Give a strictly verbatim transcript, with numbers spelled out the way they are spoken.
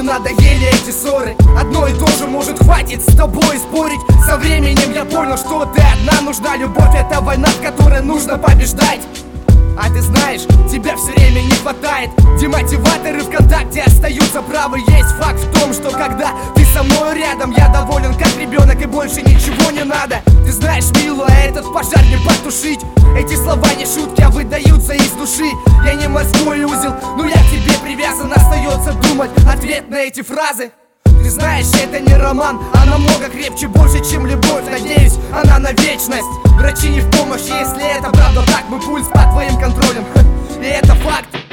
надоели эти ссоры. Одно и то же, может, хватит с тобой спорить. Со временем я понял, что ты одна нужна. Любовь — это война, в которой нужно побеждать. А ты знаешь, тебя все время не хватает. Демотиваторы ВКонтакте остаются правы. Есть факт в том, что когда ты со мной рядом, я доволен как ребенок и больше ничего не надо. Ты знаешь, милая, этот пожар не потушить. Эти слова не шутки, а выдаются из души. Я не морской узел, но я к тебе привязан. Остается думать ответ на эти фразы. Ты знаешь, это не роман, а намного крепче, больше, чем любовь. Надеюсь, она на вечность. Врачи не в помощь, если это правда так. Мой пульс под твоим контролем, и это факт.